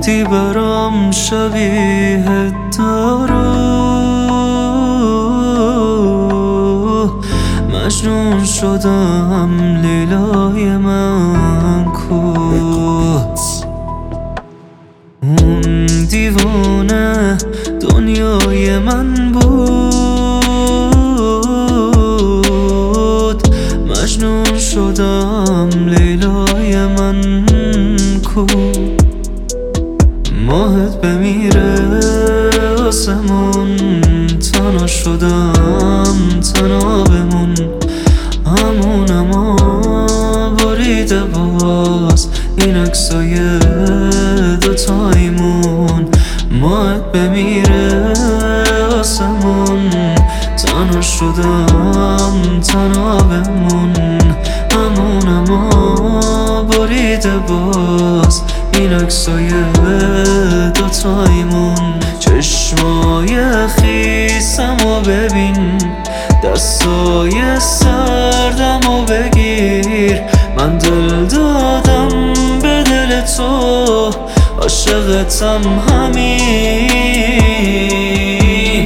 بودی برام شبیه دارو، مجنون شدم لیلای من کو. اون دیوانه دنیای من بود، مجنون شدم لیلای من کو. ماهت بمیره آسمون، تنها شدم تنها بمون. همونم بریده باز این عکسای دوتایمون. ماهت بمیره آسمون، تنها شدم تنها بمون. همونم بریده باز این عکسای دوتایمون. چشمای خیسمو ببین، دستای سردمو بگیر. من دل دادم به دل تو، عاشقتم همین.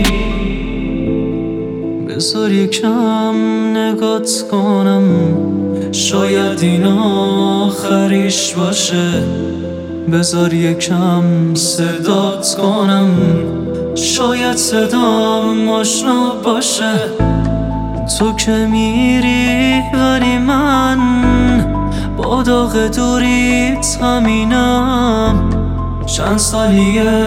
بذار یکم نگات کنم، شاید این آخریش باشه. بذار یکم صدات کنم، شاید صدام آشنا باشه. تو که میری ولی من با داغ دوریت همینم. چند سالیه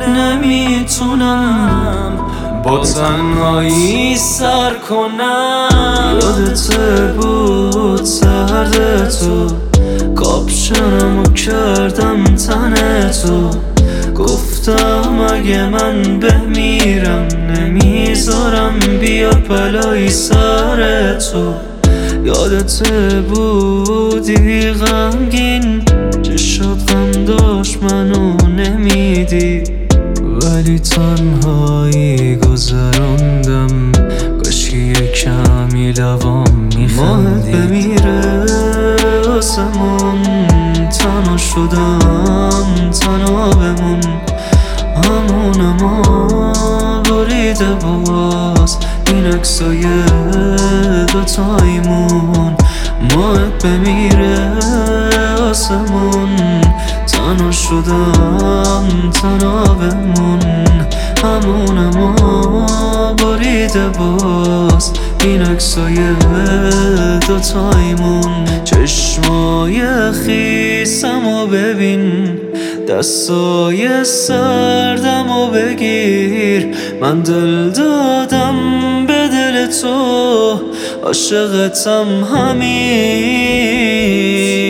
نمیتونم با تنهایی سر کنم. یادت بود سرد تو، کاپشنمو کردم تن تو. گفتم اگه من بمیرم نمیذارم بیاد بلایی سر تو. یادت بودی غمگین، چشات غم داشت منو نمیدی. ولی تنهایی گذراندم، کاشکی یه کمی لبام میخندی. ماهت بمیره آسمون، تنها شدم تنها بمون. همونم بریده باز این عکسای دوتایمون. ماهت بمیره آسمون، تنها شدم تنها بمون. همونم بریده باز این عکسای دوتایمون. چشمای خیسمو ببین، دستای سردمو بگیر. من دل دادم به دل تو، عاشقتم همین.